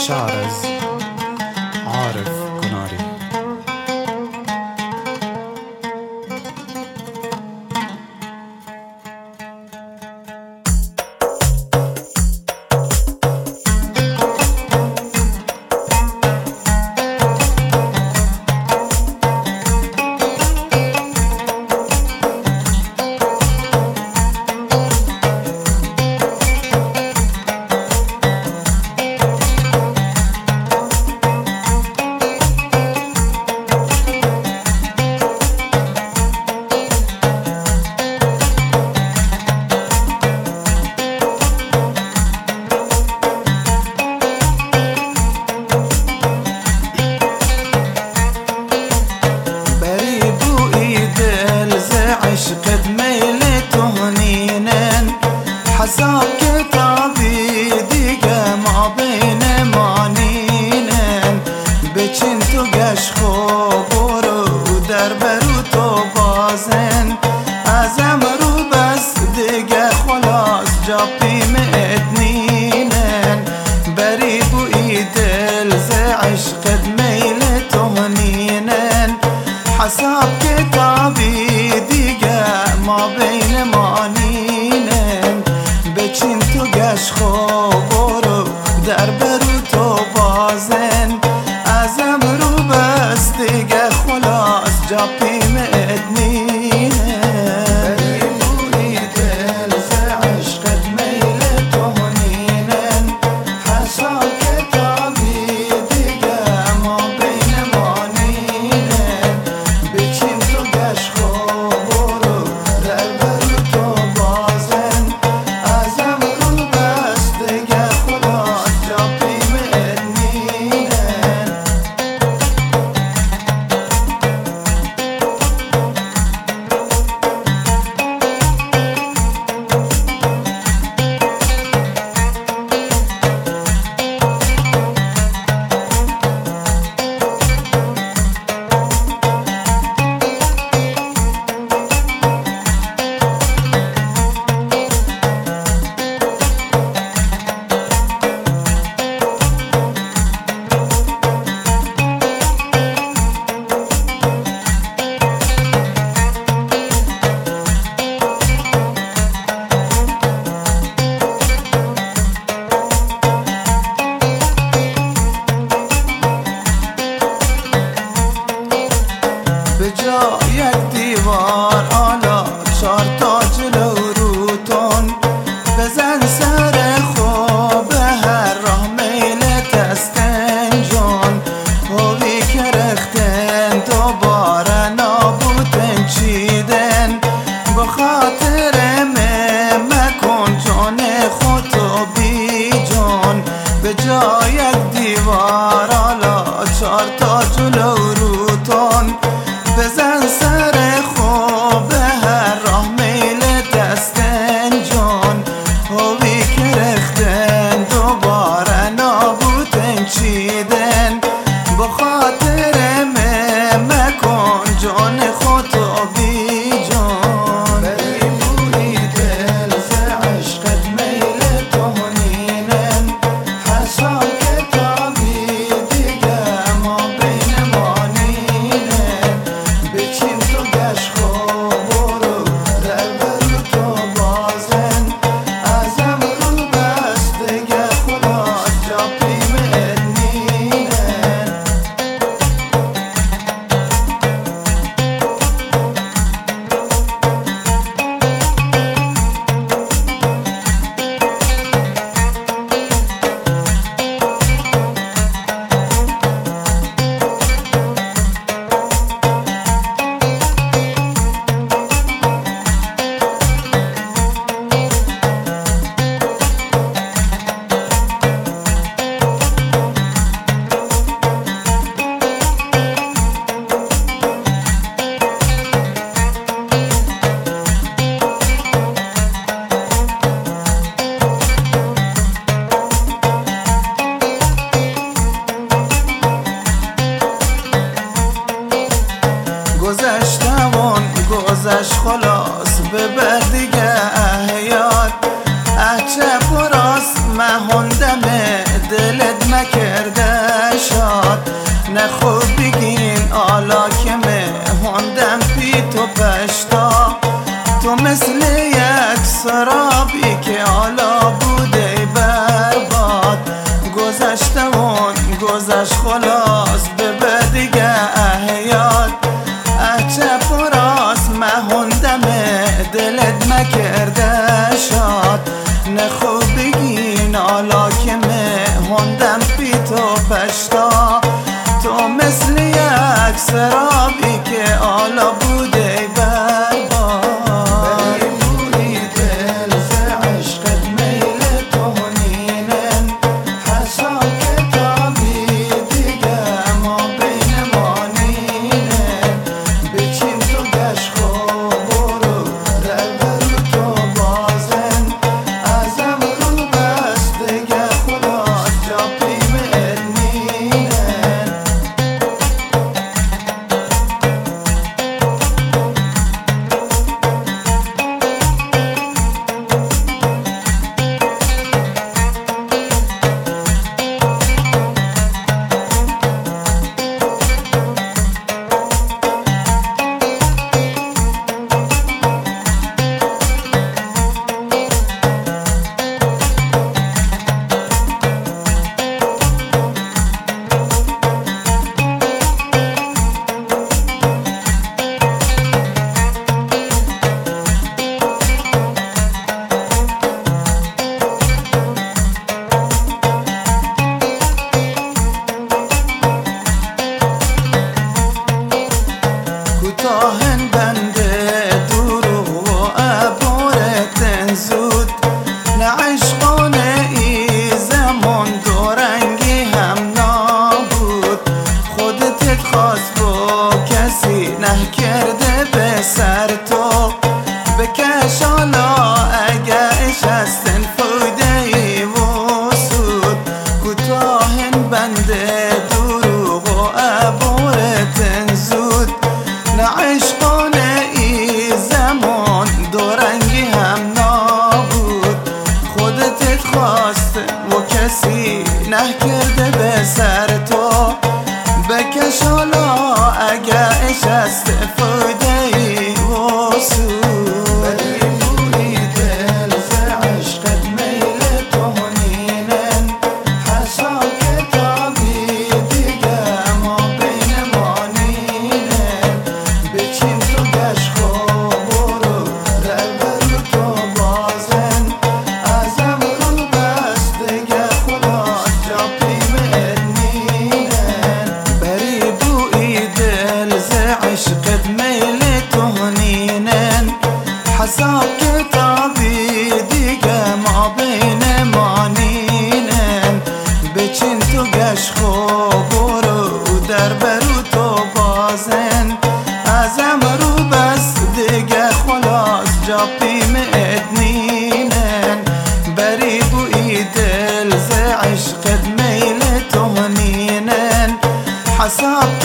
الشعر از عارف کناری. عشقت میلت هنینن حساب کتابی دیگه ما بین مانینن بچین تو گش خوب برو در برو تو بازن ازم رو بس دیگه خلاص جا پیمت نینن بری بوی دل ز عشقت میلت هنینن حساب کتابی دیگه ما بین مانینن بچین تو گش خوب برو در برو تو بازن ازم رو بس دیگه خلاص جا پیمت نینن بری بوی دل ز عشقت میل تو هنینن حساب کتابی دیگه ما بین مانینن بچین تو گش خوب برو در برو تو بازن ازم رو بس دیگه خلاص جا پیمت نینن به جا یک دیوار آلا 4 تا جلو روتون بزن سر خوب هر راه میلت استن جون هوی کرختن دوباره نابودن چیدن بخاطر مکن جون خودتو بی جون به جا یک دیوار آلا 4 تا جلو روتون بزن سر خوب هر راه میل دستن جان هوی کرختن دوباره نابودن چیدن بخاطر مکن جان خودتو بی جان بری بوی دل ز عشقت میل تو هنینن حساب کتابی دیگه ما بین مانینن بچین تو گش خوب برو در برو تو بازن ازم رو بس دیگه خلاص جا پیمت نینن گذشت خلاص ببر دیگه حیات چه پراست مهندم دلت مکر نخو بگین آلا که هندم پی تو پشتا تو مثل یک سرابی که حالا بوده برباد گذشته اون گذشت خلاص به دیگه احیاد چپ و راست هندم دلت مکرده شاد نخو بگین حالا که هندم پی تو پشتا تو مثل یک سرابی که حالا بوده برباد بری دل ز عشقت میل تو هنینن حسا کتابی دیگه ما بین ما نینن بچین تو گشت برو در برو تو بازن ازم رو بست دیگه خلاص جا پیمت نینن کوتاهن بنده دروغ و عبارت زود نه عشقانه ای زمان دورنگی هم نابود خودت خواست با کسی نه کرده به سر تو بکش حالا اگه اشستن فوده ای و سود کوتاهن بنده دروغ و عبارت زود نه عشقانه ای زمان دورنگی هم نابود خودت خواست و کسی نه کرده به سر تو بکش حالا اگه اشست فوده ای و سود بری بوی دل ز عشقت میل تو هنینن حسا کتابی دیگه ما بین ما نینن بچین تو گشت برو در برو تو بازن ازم رو بست دیگه خلاص جا پیمت نینن بری بوی دل ز عشقت میل تو هنینن حساب کتابی دیگه ما بین ما نینن بچین تو گشت برو در برو تو بازن ازم رو بس دیگه خلاص جا پیمت نینن بری بوی دل ز عشقت میل تو هنینن حساب